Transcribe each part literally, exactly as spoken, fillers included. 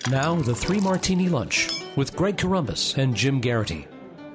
Now, the Three Martini Lunch with Greg Corombos and Jim Garrity.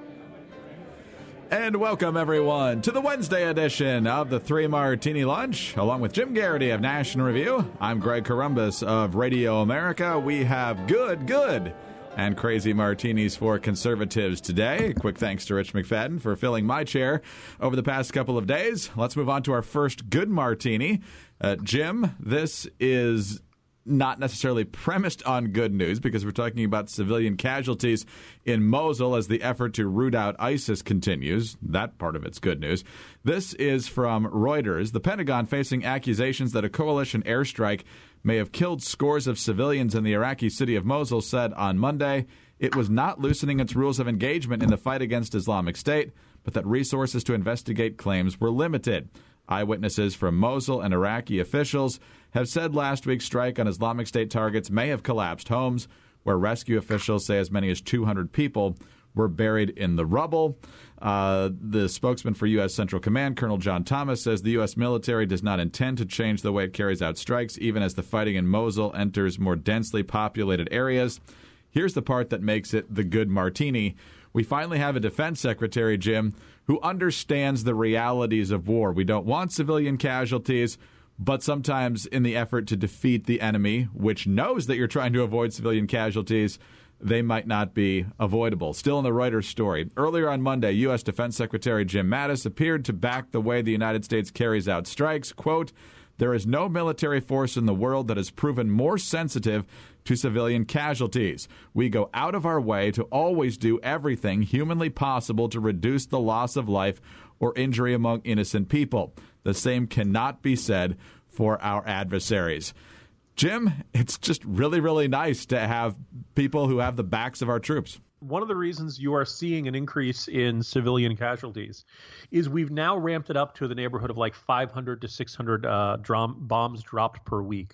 And welcome, everyone, to the Wednesday edition of the Three Martini Lunch. Along with Jim Garrity of National Review, I'm Greg Corombos of Radio America. We have good, good, and crazy martinis for conservatives today. Quick thanks to Rich McFadden for filling my chair over the past couple of days. Let's move on to our first good martini. Uh, Jim, this is not necessarily premised on good news because we're talking about civilian casualties in Mosul as the effort to root out ISIS continues. That part of it's good news. This is from Reuters. The Pentagon facing accusations that a coalition airstrike may have killed scores of civilians in the Iraqi city of Mosul said on Monday it was not loosening its rules of engagement in the fight against Islamic State, but that resources to investigate claims were limited. Eyewitnesses from Mosul and Iraqi officials have said last week's strike on Islamic State targets may have collapsed homes, where rescue officials say as many as two hundred people were buried in the rubble. Uh, the spokesman for U S. Central Command, Colonel John Thomas, says the U S military does not intend to change the way it carries out strikes, even as the fighting in Mosul enters more densely populated areas. Here's the part that makes it the good martini. We finally have a defense secretary, Jim, who understands the realities of war. We don't want civilian casualties, but sometimes in the effort to defeat the enemy, which knows that you're trying to avoid civilian casualties, they might not be avoidable. Still in the Reuters story, earlier on Monday, U S. Defense Secretary Jim Mattis appeared to back the way the United States carries out strikes. Quote, "There is no military force in the world that has proven more sensitive to civilian casualties. We go out of our way to always do everything humanly possible to reduce the loss of life or injury among innocent people. The same cannot be said for our adversaries." Jim, it's just really, really nice to have people who have the backs of our troops. One of the reasons you are seeing an increase in civilian casualties is we've now ramped it up to the neighborhood of like five hundred to six hundred uh, drum, bombs dropped per week.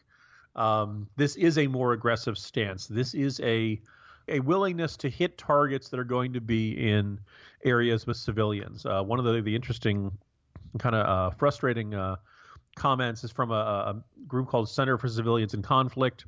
Um, this is a more aggressive stance. This is a a willingness to hit targets that are going to be in areas with civilians. Uh, one of the, the interesting, kind of uh, frustrating uh, comments is from a, a group called Center for Civilians in Conflict,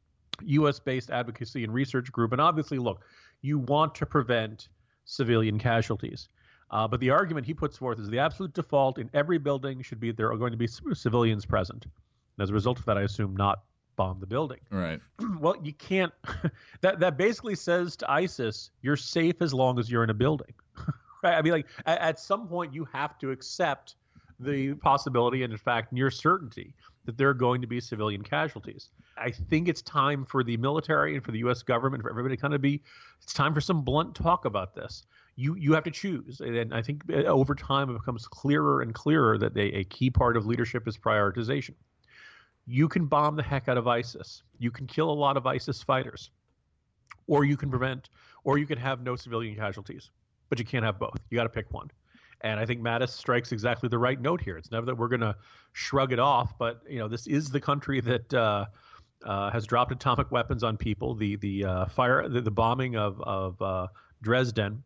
U S-based advocacy and research group. And obviously, look, you want to prevent civilian casualties. Uh, but the argument he puts forth is the absolute default in every building should be there are going to be civilians present. And as a result of that, I assume not bomb the building. Right. Well, you can't. that that basically says to ISIS, you're safe as long as you're in a building. Right? I mean, like at, at some point, you have to accept the possibility and, in fact, near certainty that there are going to be civilian casualties. I think it's time for the military and for the U S government, for everybody to kind of be, it's time for some blunt talk about this. You you have to choose. And I think over time it becomes clearer and clearer that they, a key part of leadership is prioritization. You can bomb the heck out of ISIS. You can kill a lot of ISIS fighters. Or you can prevent, or you can have no civilian casualties. But you can't have both. You got to pick one. And I think Mattis strikes exactly the right note here. It's never that we're going to shrug it off, but you know this is the country that uh, uh, has dropped atomic weapons on people. The the uh, fire, the, the bombing of of uh, Dresden.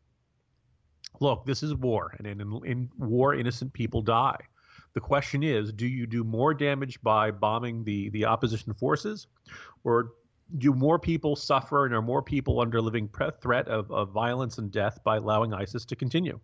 Look, this is war, and in, in war, innocent people die. The question is, do you do more damage by bombing the the opposition forces, or do more people suffer and are more people under living pre- threat of, of violence and death by allowing ISIS to continue?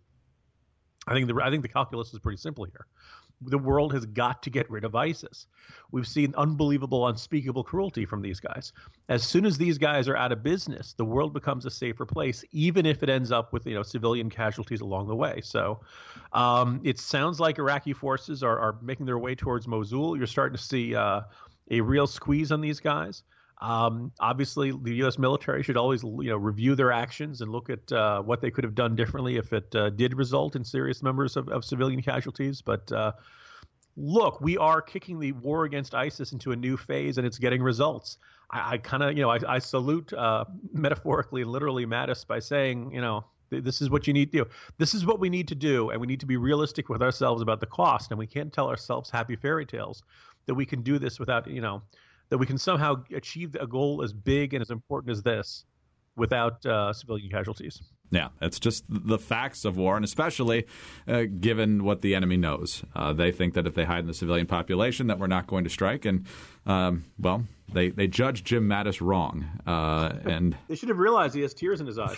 I think the I think the calculus is pretty simple here. The world has got to get rid of ISIS. We've seen unbelievable, unspeakable cruelty from these guys. As soon as these guys are out of business, the world becomes a safer place, even if it ends up with you know civilian casualties along the way. So um, it sounds like Iraqi forces are, are making their way towards Mosul. You're starting to see uh, a real squeeze on these guys. Um, obviously, the U S military should always, you know, review their actions and look at uh, what they could have done differently if it uh, did result in serious numbers of, of civilian casualties. But uh, look, we are kicking the war against ISIS into a new phase, and it's getting results. I, I kind of, you know, I, I salute uh, metaphorically and literally Mattis by saying, you know, th- this is what you need to do. This is what we need to do, and we need to be realistic with ourselves about the cost. And we can't tell ourselves happy fairy tales that we can do this without, you know, that we can somehow achieve a goal as big and as important as this without uh, civilian casualties. Yeah, it's just the facts of war, and especially uh, given what the enemy knows. Uh, they think that if they hide in the civilian population that we're not going to strike, and, um, well, they, they judge Jim Mattis wrong. Uh, and They should have realized he has tears in his eyes.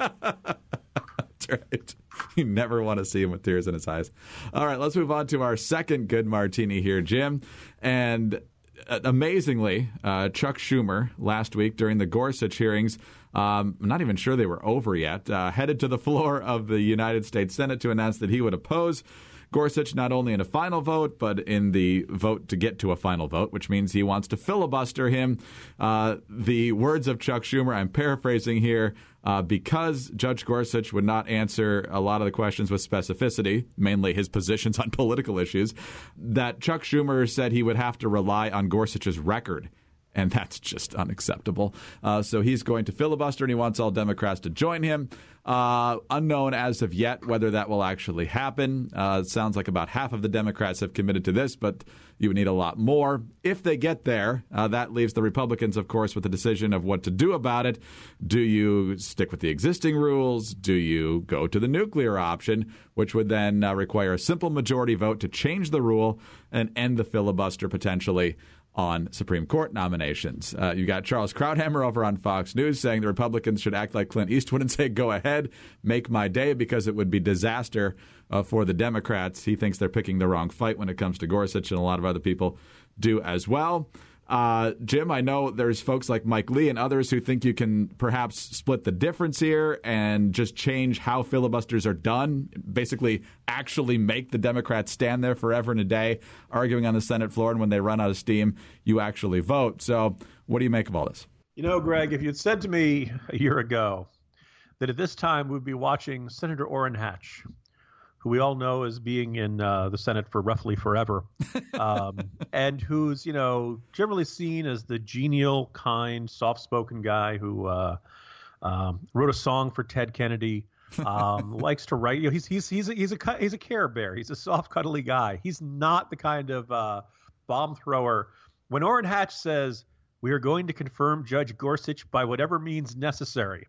That's right. You never want to see him with tears in his eyes. All right, let's move on to our second good martini here, Jim. And uh, amazingly, uh, Chuck Schumer last week during the Gorsuch hearings, Um, I'm not even sure they were over yet, uh, headed to the floor of the United States Senate to announce that he would oppose Gorsuch not only in a final vote, but in the vote to get to a final vote, which means he wants to filibuster him. Uh, the words of Chuck Schumer, I'm paraphrasing here, uh, because Judge Gorsuch would not answer a lot of the questions with specificity, mainly his positions on political issues, that Chuck Schumer said he would have to rely on Gorsuch's record. And that's just unacceptable. Uh, so he's going to filibuster, and he wants all Democrats to join him. Uh, unknown as of yet whether that will actually happen. Uh, it sounds like about half of the Democrats have committed to this, but you would need a lot more. If they get there, uh, that leaves the Republicans, of course, with the decision of what to do about it. Do you stick with the existing rules? Do you go to the nuclear option, which would then uh, require a simple majority vote to change the rule and end the filibuster potentially on Supreme Court nominations? Uh, you got Charles Krauthammer over on Fox News saying the Republicans should act like Clint Eastwood and say, go ahead, make my day, because it would be disaster uh, for the Democrats. He thinks they're picking the wrong fight when it comes to Gorsuch, and a lot of other people do as well. Uh, Jim, I know there's folks like Mike Lee and others who think you can perhaps split the difference here and just change how filibusters are done, basically actually make the Democrats stand there forever and a day arguing on the Senate floor, and when they run out of steam, you actually vote. So what do you make of all this? You know, Greg, if you had said to me a year ago that at this time we'd be watching Senator Orrin Hatch, who we all know as being in uh, the Senate for roughly forever, um, and who's, you know, generally seen as the genial, kind, soft-spoken guy who uh, um, wrote a song for Ted Kennedy, um, likes to write. You know, he's he's he's a, he's a he's a care bear. He's a soft, cuddly guy. He's not the kind of uh, bomb thrower. When Orrin Hatch says, "We are going to confirm Judge Gorsuch by whatever means necessary,"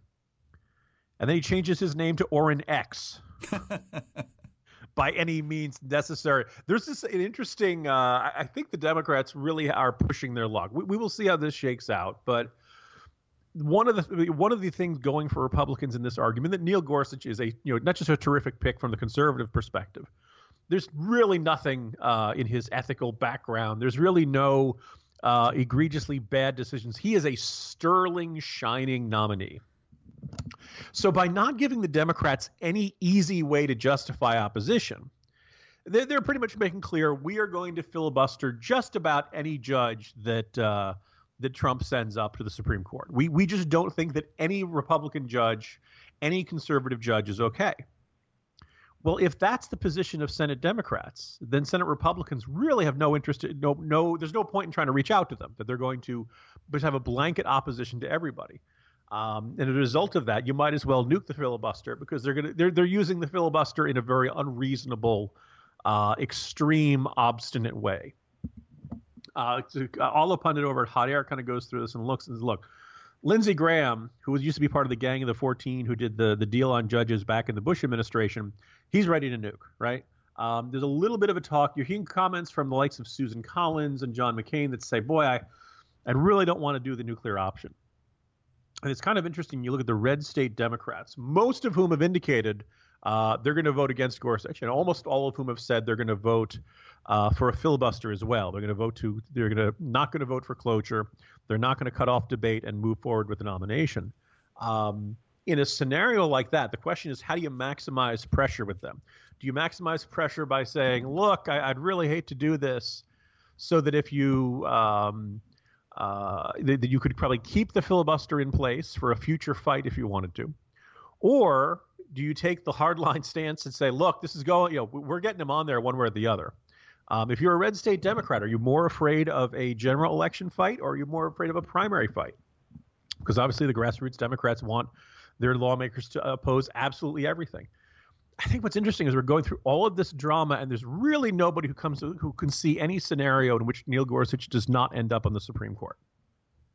and then he changes his name to Orrin X. By any means necessary. There's this an interesting, uh, I think the Democrats really are pushing their luck. We, we will see how this shakes out. But one of the one of the things going for Republicans in this argument, that Neil Gorsuch is a, you know, not just a terrific pick from the conservative perspective. There's really nothing uh, in his ethical background. There's really no uh, egregiously bad decisions. He is a sterling, shining nominee. So by not giving the Democrats any easy way to justify opposition, they're, they're pretty much making clear we are going to filibuster just about any judge that uh, that Trump sends up to the Supreme Court. We we just don't think that any Republican judge, any conservative judge is okay. Well, if that's the position of Senate Democrats, then Senate Republicans really have no interest. In, no, no, there's no point in trying to reach out to them. That they're going to just have a blanket opposition to everybody. Um, and as a result of that, you might as well nuke the filibuster, because they're going to they're they're using the filibuster in a very unreasonable, uh, extreme, obstinate way. Uh, to, uh, all the pundit over at Hot Air kind of goes through this and looks and says, look, Lindsey Graham, who was used to be part of the Gang of the fourteen, who did the the deal on judges back in the Bush administration, he's ready to nuke, right? Um, there's a little bit of a talk. You're hearing comments from the likes of Susan Collins and John McCain that say, boy, I, I really don't want to do the nuclear option. And it's kind of interesting. You look at the red state Democrats, most of whom have indicated uh, they're going to vote against Gorsuch, and almost all of whom have said they're going to vote uh, for a filibuster as well. They're going to vote to. They're going to not going to vote for cloture. They're not going to cut off debate and move forward with the nomination. Um, in a scenario like that, the question is, how do you maximize pressure with them? Do you maximize pressure by saying, "Look, I, I'd really hate to do this," so that if you um, Uh, that, that you could probably keep the filibuster in place for a future fight if you wanted to? Or do you take the hardline stance and say, look, this is going, you know, we're getting them on there one way or the other? Um, if you're a red state Democrat, are you more afraid of a general election fight, or are you more afraid of a primary fight? Because obviously the grassroots Democrats want their lawmakers to oppose absolutely everything. I think what's interesting is we're going through all of this drama, and there's really nobody who comes to, who can see any scenario in which Neil Gorsuch does not end up on the Supreme Court.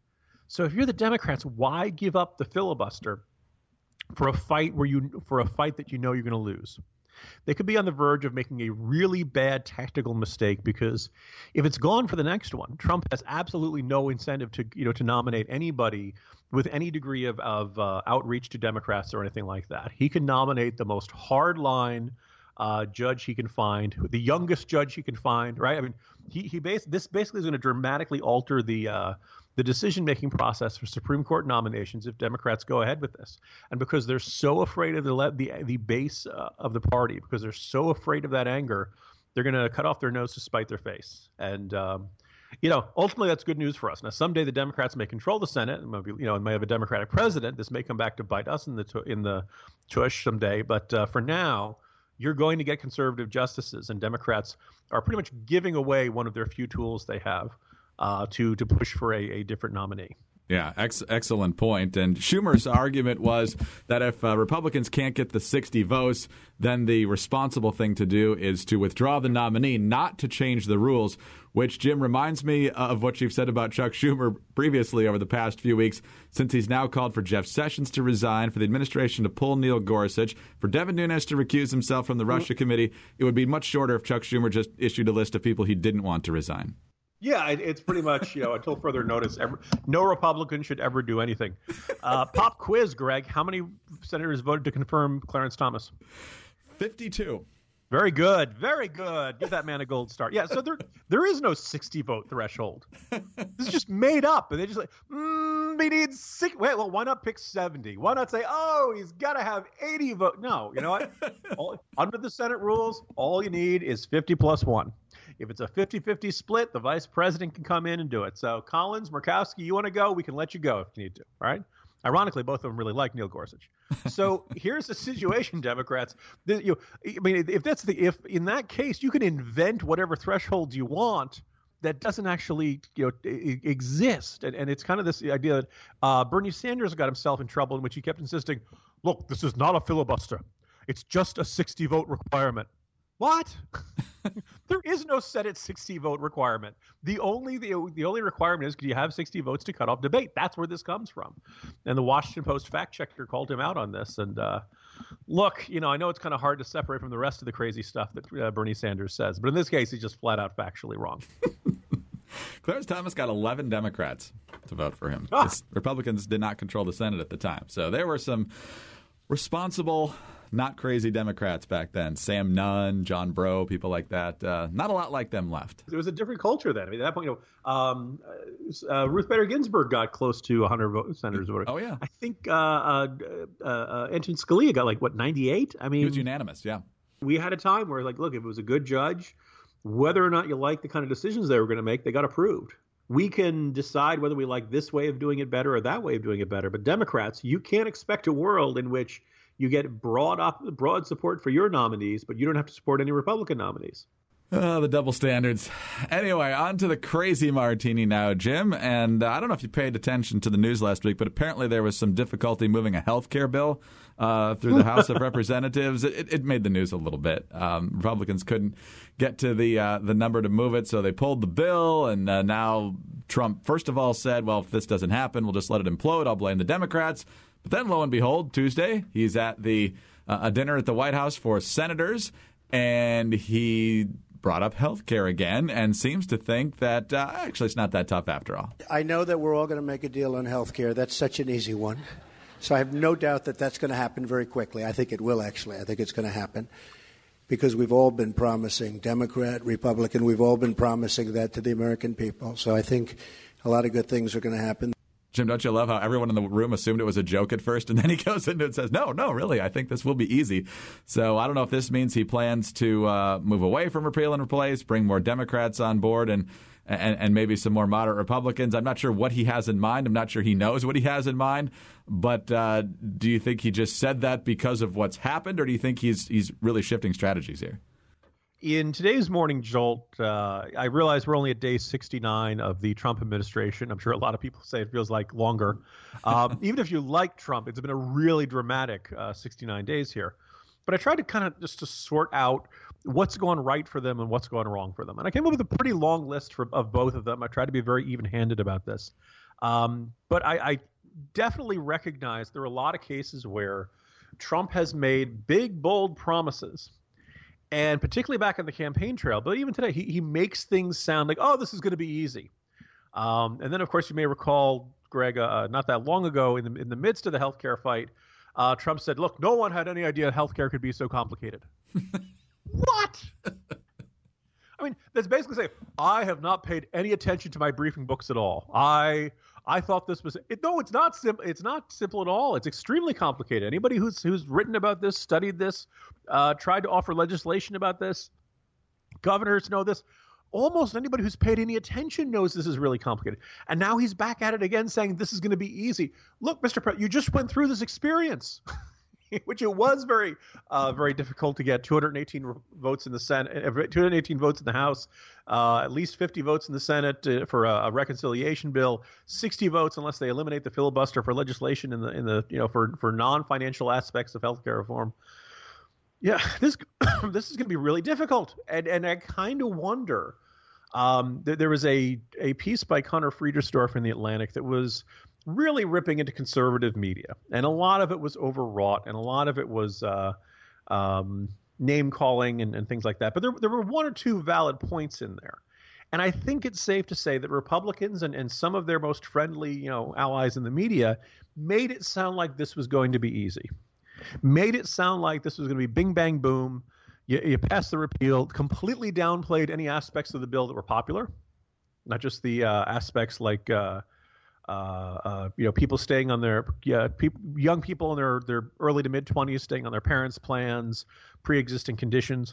So if you're the Democrats, why give up the filibuster for a fight where you for a fight that you know you're going to lose? They could be on the verge of making a really bad tactical mistake, because if it's gone for the next one, Trump has absolutely no incentive to you know to nominate anybody with any degree of of uh, outreach to Democrats or anything like that. He can nominate the most hardline uh, judge he can find, the youngest judge he can find. Right? I mean, he he bas- this basically is going to dramatically alter the. Uh, the decision-making process for Supreme Court nominations if Democrats go ahead with this. And because they're so afraid of the le- the, the base uh, of the party, because they're so afraid of that anger, they're going to cut off their nose to spite their face. And, um, you know, ultimately that's good news for us. Now, someday the Democrats may control the Senate, and maybe, you know, and may have a Democratic president. This may come back to bite us in the tu- in the tush someday. But uh, for now, you're going to get conservative justices, and Democrats are pretty much giving away one of their few tools they have Uh, to to push for a, a different nominee. Yeah, ex- excellent point. And Schumer's argument was that if uh, Republicans can't get the sixty votes, then the responsible thing to do is to withdraw the nominee, not to change the rules, which, Jim, reminds me of what you've said about Chuck Schumer previously over the past few weeks, since he's now called for Jeff Sessions to resign, for the administration to pull Neil Gorsuch, for Devin Nunes to recuse himself from the Russia committee. It would be much shorter if Chuck Schumer just issued a list of people he didn't want to resign. Yeah, it, it's pretty much, you know, until further notice, ever, no Republican should ever do anything. Uh, pop quiz, Greg. How many senators voted to confirm Clarence Thomas? fifty-two. Very good. Very good. Give that man a gold star. Yeah, so there there is no sixty vote threshold. This is just made up. And they just like, mm, we need six. Wait, well, why not pick seventy? Why not say, oh, he's got to have eighty votes? No, you know what? All, under the Senate rules, all you need is fifty plus one. If it's a fifty-fifty split, the vice president can come in and do it. So Collins, Murkowski, you want to go? We can let you go if you need to. All right. Ironically, both of them really like Neil Gorsuch. So here's the situation, Democrats. The, you, I mean, if that's the if in that case, you can invent whatever thresholds you want that doesn't actually you know exist. And, and it's kind of this idea that uh, Bernie Sanders got himself in trouble in which he kept insisting, look, this is not a filibuster. It's just a sixty vote requirement. What? There is no Senate sixty vote requirement. The only the, the only requirement is, do you have sixty votes to cut off debate? That's where this comes from. And the Washington Post fact checker called him out on this. And uh, look, you know, I know it's kind of hard to separate from the rest of the crazy stuff that uh, Bernie Sanders says, but in this case, he's just flat out factually wrong. Clarence Thomas got eleven Democrats to vote for him. Ah. Republicans did not control the Senate at the time. So there were some responsible, not crazy Democrats back then. Sam Nunn, John Breaux, people like that. Uh, not a lot like them left. There was a different culture then. I mean, at that point, you know, um, uh, Ruth Bader Ginsburg got close to one hundred vote, senators voting. Oh, yeah. I think uh, uh, uh, uh, Antonin Scalia got like, what, ninety-eight? I mean, He was unanimous, yeah. We had a time where, like, look, if it was a good judge, whether or not you like the kind of decisions they were going to make, they got approved. We can decide whether we like this way of doing it better or that way of doing it better. But Democrats, you can't expect a world in which you get broad op- broad support for your nominees, but you don't have to support any Republican nominees. Oh, the double standards. Anyway, on to the crazy martini now, Jim. And uh, I don't know if you paid attention to the news last week, but apparently there was some difficulty moving a health care bill uh, through the House of Representatives. It, it made the news a little bit. Um, Republicans couldn't get to the uh, the number to move it, so they pulled the bill. And uh, now Trump, first of all, said, well, if this doesn't happen, we'll just let it implode. I'll blame the Democrats. But then, lo and behold, Tuesday, he's at the uh, a dinner at the White House for senators, and he brought up health care again and seems to think that uh, actually it's not that tough after all. I know that we're all going to make a deal on health care. That's such an easy one. So I have no doubt that that's going to happen very quickly. I think it will, actually. I think it's going to happen because we've all been promising, Democrat, Republican, we've all been promising that to the American people. So I think a lot of good things are going to happen. Jim, don't you love how everyone in the room assumed it was a joke at first, and then he goes into it and says, no, no, really, I think this will be easy. So I don't know if this means he plans to uh, move away from repeal and replace, bring more Democrats on board, and, and and maybe some more moderate Republicans. I'm not sure what he has in mind. I'm not sure he knows what he has in mind. But uh, do you think he just said that because of what's happened, or do you think he's he's really shifting strategies here? In today's Morning Jolt, uh, I realize we're only at day sixty-nine of the Trump administration. I'm sure a lot of people say it feels like longer. Um, even if you like Trump, it's been a really dramatic uh, sixty-nine days here. But I tried to kind of just to sort out what's going right for them and what's going wrong for them. And I came up with a pretty long list for, of both of them. I tried to be very even-handed about this. Um, but I, I definitely recognize there are a lot of cases where Trump has made big, bold promises. And particularly back on the campaign trail, but even today, he, he makes things sound like, oh, this is going to be easy. Um, and then, of course, you may recall, Greg, uh, not that long ago, in the in the midst of the healthcare fight, uh, Trump said, look, no one had any idea healthcare could be so complicated. What? I mean, that's basically saying, I have not paid any attention to my briefing books at all. I I thought this was it, no, it's not simple. It's not simple at all. It's extremely complicated. Anybody who's who's written about this, studied this, uh, tried to offer legislation about this, governors know this. Almost anybody who's paid any attention knows this is really complicated. And now he's back at it again, saying this is going to be easy. Look, Mister President, you just went through this experience, which it was very, uh, very difficult to get two hundred eighteen votes in the Senate, two hundred eighteen votes in the House, uh, at least fifty votes in the Senate uh, for a, a reconciliation bill, sixty votes unless they eliminate the filibuster for legislation in the in the you know for for non-financial aspects of healthcare reform. Yeah, this this is going to be really difficult, and and I kind of wonder. Um, there, there was a a piece by Connor Friedersdorf in the Atlantic that was really ripping into conservative media, and a lot of it was overwrought, and a lot of it was uh, um, name calling and, and things like that. But there there were one or two valid points in there, and I think it's safe to say that Republicans and, and some of their most friendly you know allies in the media made it sound like this was going to be easy, made it sound like this was going to be bing bang boom. You, you passed the repeal, completely downplayed any aspects of the bill that were popular, not just the uh, aspects like uh, uh, uh, you know people staying on their yeah, pe- young people in their their early to mid twenties staying on their parents' plans, pre-existing conditions,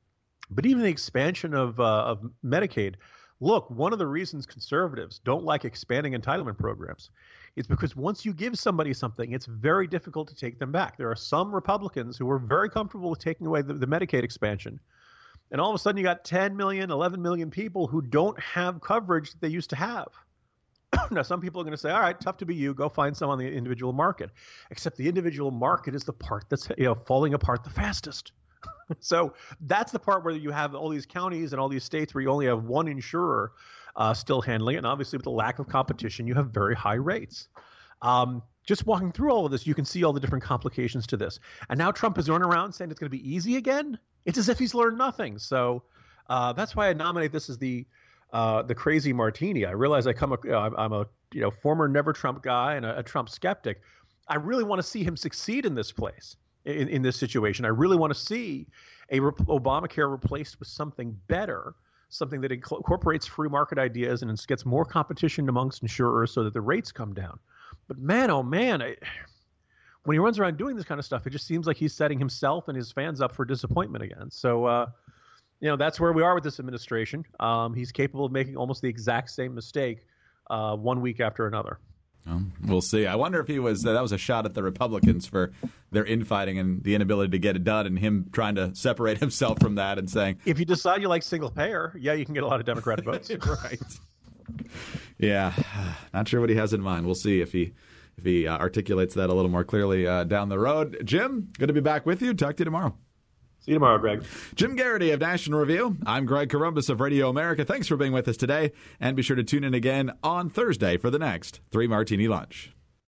but even the expansion of uh, of Medicaid. Look, one of the reasons conservatives don't like expanding entitlement programs is because once you give somebody something, it's very difficult to take them back. There are some Republicans who are very comfortable with taking away the, the Medicaid expansion. And all of a sudden you got ten million, eleven million people who don't have coverage that they used to have. Now, some people are going to say, all right, tough to be you. Go find some on the individual market. Except the individual market is the part that's you know falling apart the fastest. So that's the part where you have all these counties and all these states where you only have one insurer uh, still handling it. And obviously with the lack of competition, you have very high rates. Um, just walking through all of this, you can see all the different complications to this. And now Trump is running around saying it's going to be easy again. It's as if he's learned nothing. So uh, that's why I nominate this as the uh, the crazy martini. I realize I come, a, uh, I'm a you know former never Trump guy and a, a Trump skeptic. I really want to see him succeed in this place. In, in this situation, I really want to see a re- Obamacare replaced with something better, something that inc- incorporates free market ideas and gets more competition amongst insurers so that the rates come down. But man, oh man, I, when he runs around doing this kind of stuff, it just seems like he's setting himself and his fans up for disappointment again. So, uh, you know, that's where we are with this administration. Um, he's capable of making almost the exact same mistake uh, one week after another. Um, we'll see. I wonder if he was uh, that was a shot at the Republicans for their infighting and the inability to get it done, and him trying to separate himself from that and saying, if you decide you like single payer, yeah, you can get a lot of Democratic votes. Right. Yeah. Not sure what he has in mind. We'll see if he if he uh, articulates that a little more clearly uh, down the road. Jim, good to be back with you. Talk to you tomorrow. See you tomorrow, Greg. Jim Garrity of National Review. I'm Greg Corombos of Radio America. Thanks for being with us today, and be sure to tune in again on Thursday for the next Three Martini Lunch.